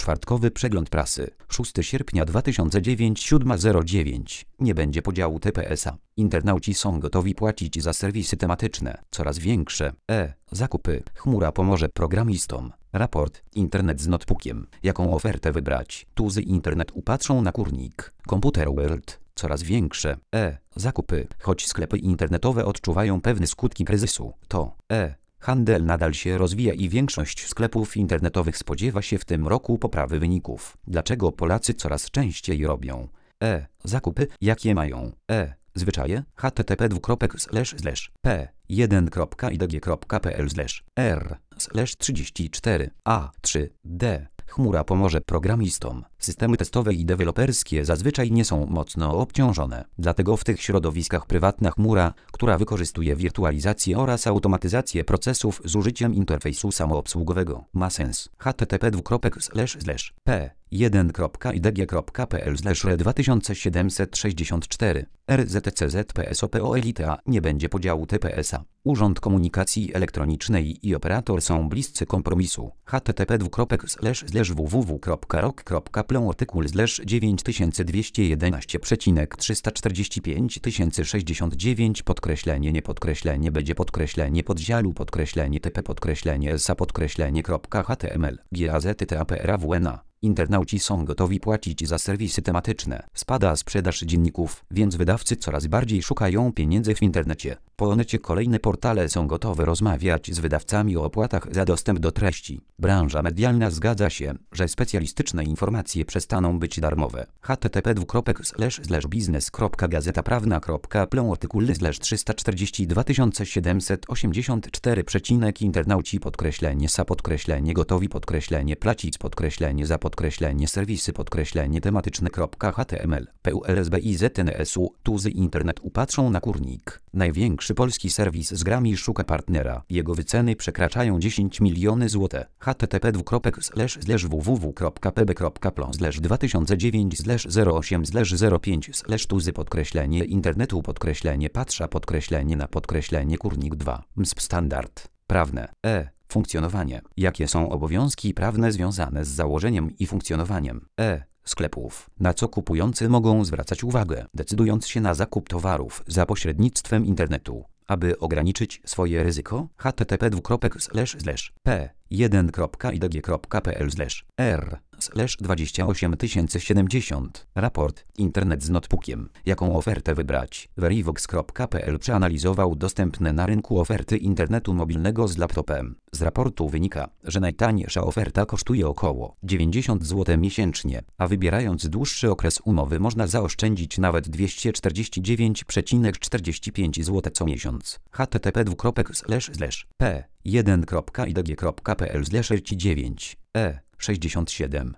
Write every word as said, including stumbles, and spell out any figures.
Czwartkowy przegląd prasy. szóstego sierpnia dwa tysiące dziewiątego, siódma zero dziewięć. Nie będzie podziału T P S a. Internauci są gotowi płacić za serwisy tematyczne. Coraz większe e zakupy. Chmura pomoże programistom. Raport. Internet z notebookiem. Jaką ofertę wybrać? Tuzy Internet upatrzą na kurnik. Komputer World. Coraz większe e zakupy. Choć sklepy internetowe odczuwają pewne skutki kryzysu, to e handel nadal się rozwija i większość sklepów internetowych spodziewa się w tym roku poprawy wyników. Dlaczego Polacy coraz częściej robią e zakupy? Jakie mają e zwyczaje? http dwukropek slash slash p jeden kropka idg kropka pl slash r slash trzydzieści cztery a trzy d. Chmura pomoże programistom. Systemy testowe i deweloperskie zazwyczaj nie są mocno obciążone. Dlatego w tych środowiskach prywatna chmura, która wykorzystuje wirtualizację oraz automatyzację procesów z użyciem interfejsu samoobsługowego, ma sens. http dwukropek slash slash p jeden kropka idg kropka pl slash r dwa tysiące siedemset sześćdziesiąt cztery. R Z C Z P S O P O L I T A. Nie będzie podziału T P S a. Urząd Komunikacji Elektronicznej i operator są bliscy kompromisu. http dwukropek slash slash www kropka rok kropka pl artykuł slash dziewięć tysięcy dwieście jedenaście przecinek trzysta czterdzieści pięć tysięcy sześćdziesiąt dziewięć podkreślenie nie podkreślenie będzie podkreślenie poddziału podkreślenie tp podkreślenie sa podkreślenie kropka html gazety.taprawna. Internauci są gotowi płacić za serwisy tematyczne. Spada sprzedaż dzienników, więc wydawcy coraz bardziej szukają pieniędzy w internecie. Po necie kolejne portale są gotowe rozmawiać z wydawcami o opłatach za dostęp do treści. Branża medialna zgadza się, że specjalistyczne informacje przestaną być darmowe. http dwukropek slash slash biznes kropka gazeta prawna kropka pl artykuł slash trzysta czterdzieści dwa tysiące siedemset osiemdziesiąt cztery przecinek internauci podkreślenie sa podkreślenie gotowi podkreślenie placic podkreślenie za podkreślenie serwisy podkreślenie tematyczne.html pulsbiznesu tuzy Internet upatrzą na kurnik. Największy polski serwis z grami szuka partnera. Jego wyceny przekraczają dziesięć miliony złotych. http dwukropek slash slash www kropka pb kropka pl slash dwa tysiące dziewięć slash zero osiem slash zero pięć slash tuzy podkreślenie internetu podkreślenie patrza podkreślenie na podkreślenie kurnik dwa. M S P standard. Prawne. E. Funkcjonowanie. Jakie są obowiązki prawne związane z założeniem i funkcjonowaniem e sklepów? Na co kupujący mogą zwracać uwagę, decydując się na zakup towarów za pośrednictwem internetu? Aby ograniczyć swoje ryzyko, http dwukropek slash slash p jeden kropka idg kropka pl slash r slash dwadzieścia osiem tysięcy siedemdziesiąt. Raport. Internet z notebookiem. Jaką ofertę wybrać? Verivox kropka pl przeanalizował dostępne na rynku oferty internetu mobilnego z laptopem. Z raportu wynika, że najtańsza oferta kosztuje około dziewięćdziesiąt złotych miesięcznie, a wybierając dłuższy okres umowy można zaoszczędzić nawet dwieście czterdzieści dziewięć przecinek czterdzieści pięć złotych co miesiąc. http dwukropek slash slash p jeden kropka idg kropka pl slash dziewięć e sześćdziesiąt siedem.